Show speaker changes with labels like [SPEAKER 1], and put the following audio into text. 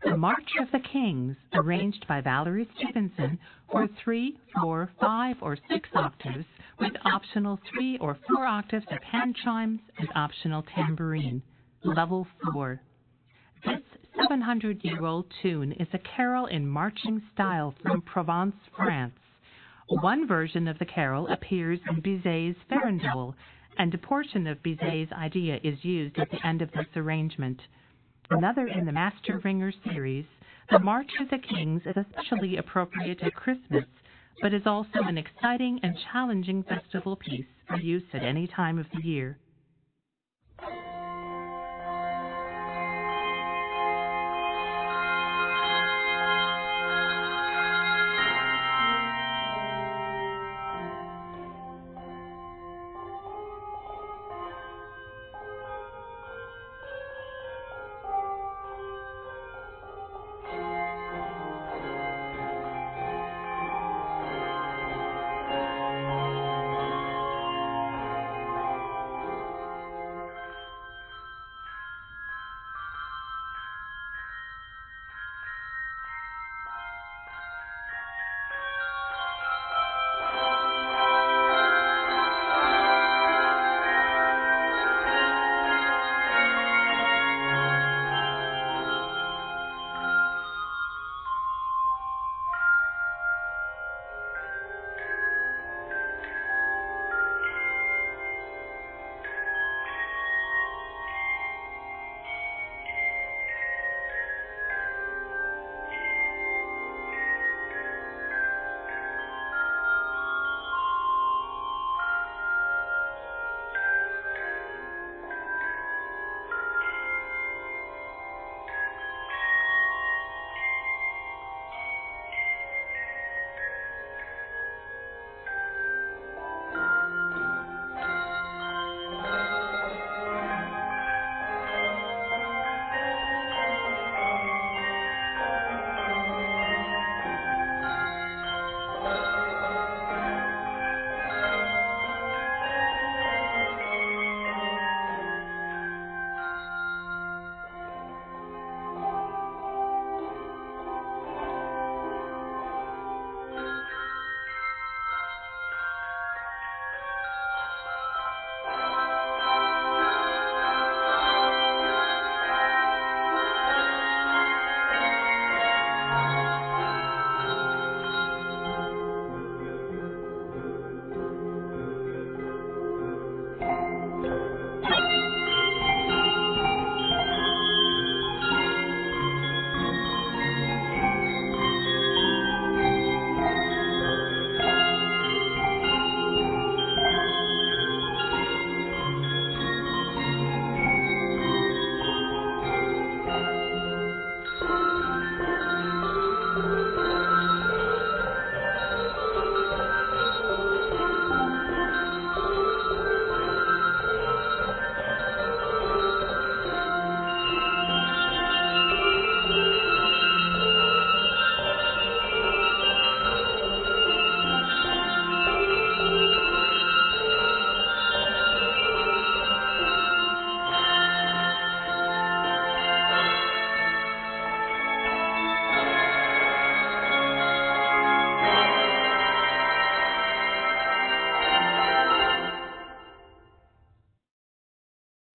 [SPEAKER 1] The March of the Kings, arranged by Valerie Stevenson for 3, 4, 5, or 6 octaves, with optional 3 or 4 octaves of hand chimes and optional tambourine. Level 4. This 700-year-old tune is a carol in marching style from Provence, France. One version of the carol appears in Bizet's Farandole, and a portion of Bizet's idea is used at the end of this arrangement. Another in the Master Ringer series, the March of the Kings is especially appropriate at Christmas, but is also an exciting and challenging festival piece for use at any time of the year.